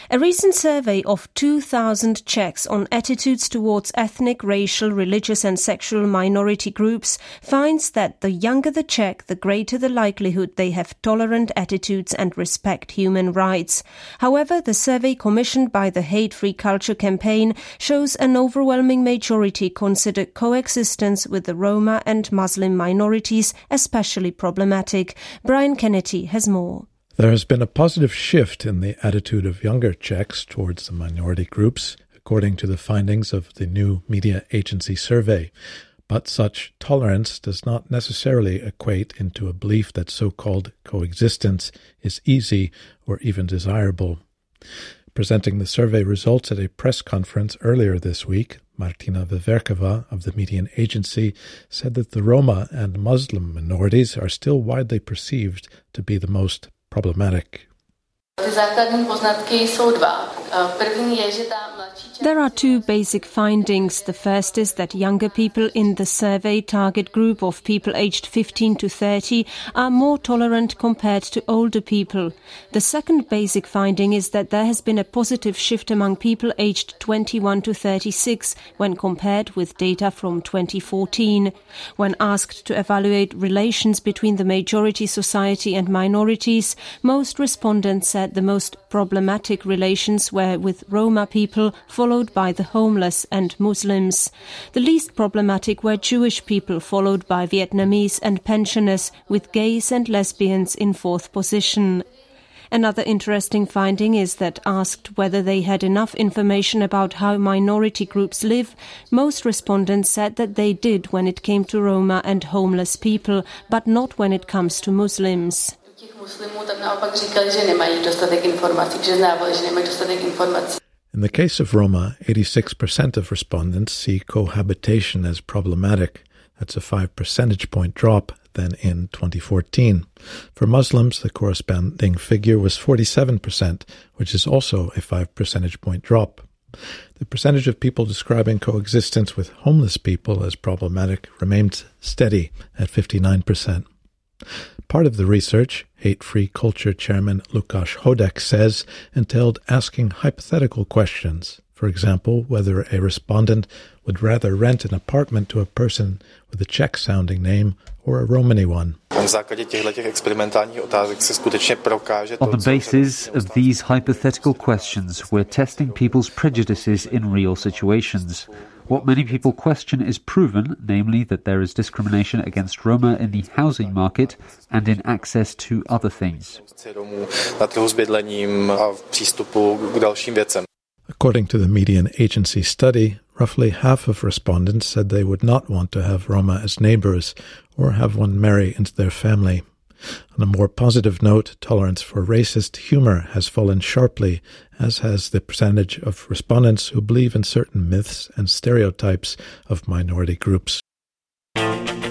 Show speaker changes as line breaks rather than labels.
A recent survey of 2,000 Czechs on attitudes towards ethnic, racial, religious and sexual minority groups finds that the younger the Czech, the greater the likelihood they have tolerant attitudes and respect human rights. However, the survey commissioned by the Hate Free Culture campaign shows an overwhelming majority consider coexistence with the Roma and Muslim minorities especially problematic. Brian Kennedy has more.
There has been a positive shift in the attitude of younger Czechs towards the minority groups, according to the findings of the new media agency survey. But such tolerance does not necessarily equate into a belief that so-called coexistence is easy or even desirable. Presenting the survey results at a press conference earlier this week, Martina Veverkova of the Median Agency said that the Roma and Muslim minorities are still widely perceived to be the most problematic.
There are two basic findings. The first is that younger people in the survey target group of people aged 15 to 30 are more tolerant compared to older people. The second basic finding is that there has been a positive shift among people aged 21 to 36 when compared with data from 2014. When asked to evaluate relations between the majority society and minorities, most respondents said the most problematic relations were with Roma people, followed by the homeless and Muslims. The least problematic were Jewish people, followed by Vietnamese and pensioners, with gays and lesbians in fourth position. Another interesting finding is that asked whether they had enough information about how minority groups live, most respondents said that they did when it came to Roma and homeless people, but not when it comes to Muslims.
In the case of Roma, 86% of respondents see cohabitation as problematic. That's a 5 percentage point drop than in 2014. For Muslims, the corresponding figure was 47%, which is also a 5 percentage point drop. The percentage of people describing coexistence with homeless people as problematic remained steady at 59%. Part of the research, Hate Free Culture chairman Lukáš Hodek says, entailed asking hypothetical questions. For example, whether a respondent would rather rent an apartment to a person with a Czech-sounding name or a Romani one.
On the basis of these hypothetical questions, we're testing people's prejudices in real situations. What many people question is proven, namely that there is discrimination against Roma in the housing market and in access to other things.
According to the Median Agency study, roughly half of respondents said they would not want to have Roma as neighbours or have one marry into their family. On a more positive note, tolerance for racist humour has fallen sharply, as has the percentage of respondents who believe in certain myths and stereotypes of minority groups.